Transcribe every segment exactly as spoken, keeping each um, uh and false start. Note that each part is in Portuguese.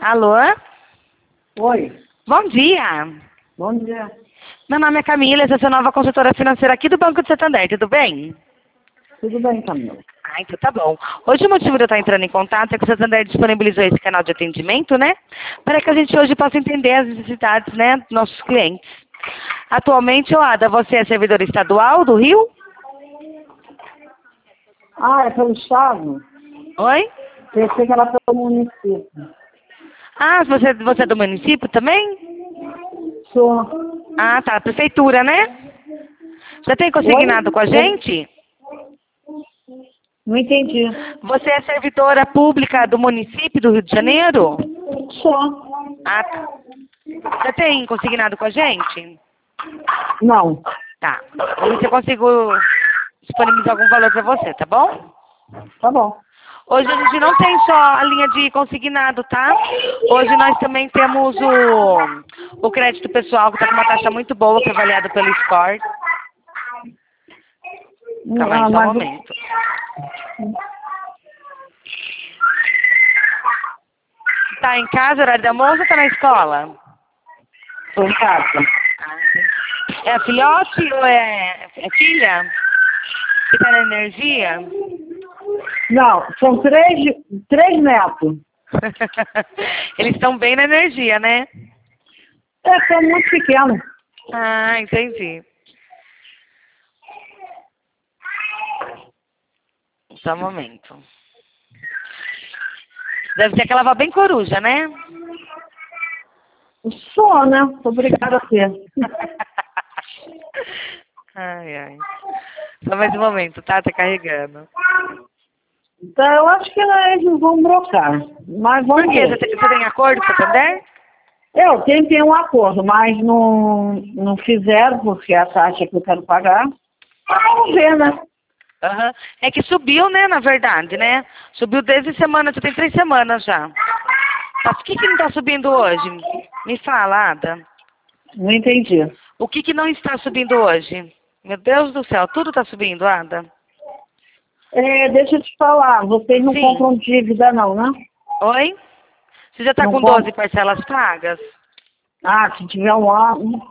Alô? Oi, Bom dia. bom dia. Meu nome é Camila, eu sou sua nova consultora financeira aqui do Banco de Santander, tudo bem? Tudo bem, Camila? Ah, então tá bom. Hoje o motivo de eu estar entrando em contato é que o Santander disponibilizou esse canal de atendimento, né? Para que a gente hoje possa entender as necessidades, né, dos nossos clientes. Atualmente, ô Ada, você é servidora estadual do Rio? Ah, é pelo Estado? Oi? Pensei que era pelo município. Ah, você, você é do município também? Sou. Ah, tá, prefeitura, né? Já tem consignado Oi? com a gente? Não entendi. Você é servidora pública do município do Rio de Janeiro? Sou. Ah, tá. Já tem consignado com a gente? Não. Tá. Vamos ver se eu consigo disponibilizar algum valor para você, tá bom? Tá bom. Hoje a gente não tem só a linha de consignado, tá? Hoje nós também temos o, o crédito pessoal, que está com uma taxa muito boa, que é avaliado pelo Score. Calma aí, Ah, só um mas... momento. Tá em casa, horário de almoço, ou tá na escola? Tô em casa. Ah, entendi. É a filhote ou é, é filha? Que tá na energia? Não, são três, três netos. Eles estão bem na energia, né? É, são muito pequenos. Ah, entendi. Só um momento. Deve ser aquela avó bem coruja, né? Sou, né? Obrigada a ser. Ai, ai. Só mais um momento, tá? Tá carregando. Então, eu acho que eles não vão brocar. Mas Por vamos quê? Você ver. tem, você tem acordo com o Santander? Eu tentei um acordo, mas não, não fizeram, porque a taxa que eu quero pagar. Ah, vamos ver, né? Aham. É que subiu, né, na verdade, né? Subiu desde semana, já tem três semanas já. Tá, por que que não tá subindo hoje? Me fala, Ada. Não entendi. O que que não está subindo hoje? Meu Deus do céu, tudo tá subindo, Ada. É, deixa eu te falar, vocês não Sim. compram dívida não, né? Oi? Você já tá Não com doze compram. parcelas pagas? Ah, se tiver um ano.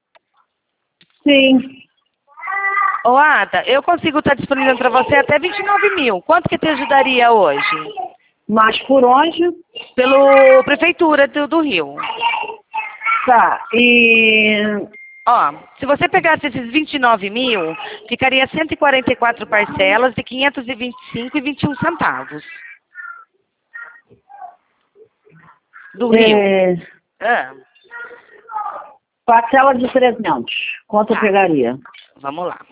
Sim. Ô, Ada, eu consigo estar disponível para você até vinte e nove mil. Quanto que te ajudaria hoje? Mas por onde? Pelo Prefeitura do, do Rio. Tá. E Ó, se você pegasse esses vinte e nove mil, ficaria cento e quarenta e quatro parcelas de quinhentos e vinte e cinco e vinte e um centavos. Do Rio. é, Ah, parcela de trezentos. Quanto eu tá, pegaria? vamos lá.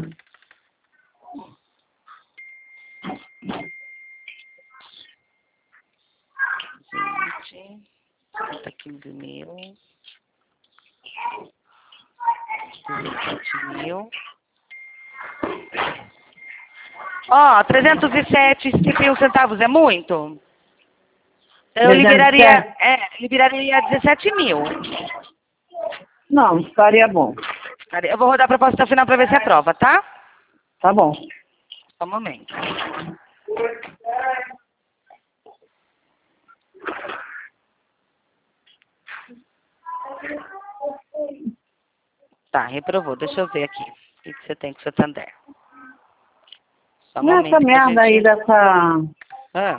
vinte, trinta, quinze mil, dezessete mil. Ó, trezentos e sete e setenta e um centavos é muito? Eu liberaria, trezentos e sete? é, liberaria dezessete mil. Não, estaria bom. Eu vou rodar a proposta final para ver se aprova, tá? Tá bom. Só um momento. Tá, reprovou. Deixa eu ver aqui. O que, que você tem com o Santander? Só um Nessa momento que a merda aí gente... dessa... Ah.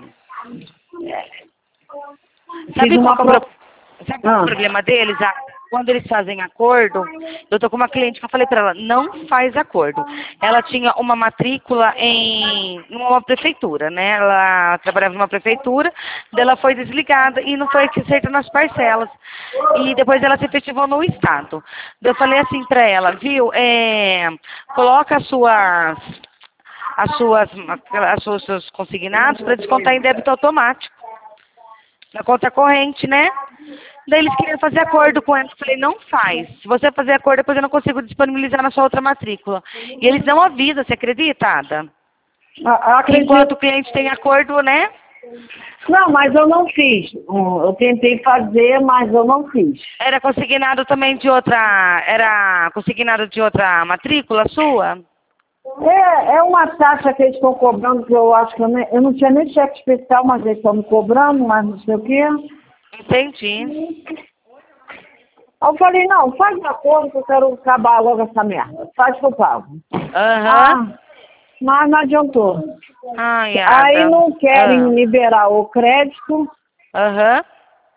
Fiz Sabe qual uma que é o pro... pro- sabe qual é o Ah. problema deles? Ah, quando eles fazem acordo, eu tô com uma cliente que eu falei pra ela, não faz acordo. Ela tinha uma matrícula em numa prefeitura, né? Ela trabalhava numa prefeitura, daí ela foi desligada e não foi aceita nas parcelas. E depois ela se efetivou no estado. Daí eu falei assim pra ela, viu? É, coloca as suas as suas as suas, os seus consignados para descontar em débito automático. Na conta corrente, né? Daí eles queriam fazer acordo com ela. Eu falei, não faz. Se você fazer acordo, depois eu não consigo disponibilizar na sua outra matrícula. E eles não avisam, você acredita, Ada? Ah, Que enquanto o acredito. cliente tem acordo, né? Não, mas eu não fiz. Hum, Eu tentei fazer, mas eu não fiz. Era consignado também de outra... Era consignado de outra matrícula sua? É, é uma taxa que eles estão cobrando, que eu acho que eu, nem, eu não tinha nem cheque especial, mas eles estão me cobrando, mas não sei o quê. Entendi. Eu falei, não, faz de acordo que eu quero acabar logo essa merda. Faz que eu pago. Aham. Ah, mas não adiantou. Ai, Aí Ada. não querem Ah. liberar o crédito. Aham.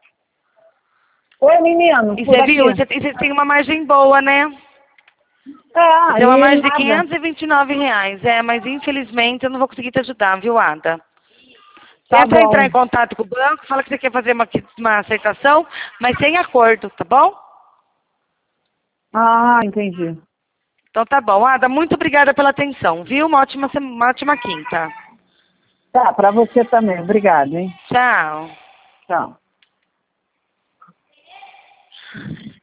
Oi, menino, E por você aqui. viu? E você e você tem uma margem boa, né? É, Tem uma aí margem de nada. quinhentos e vinte e nove reais. É, mas infelizmente eu não vou conseguir te ajudar, viu, Ada? Tá Tenta bom. entrar em contato com o banco, fala que você quer fazer uma, uma aceitação, mas sem acordo, tá bom? Ah, entendi. Então tá bom. Ada, muito obrigada pela atenção, viu? Uma ótima, sema- uma ótima quinta. Tá, pra você também. Obrigada, hein? Tchau. Tchau.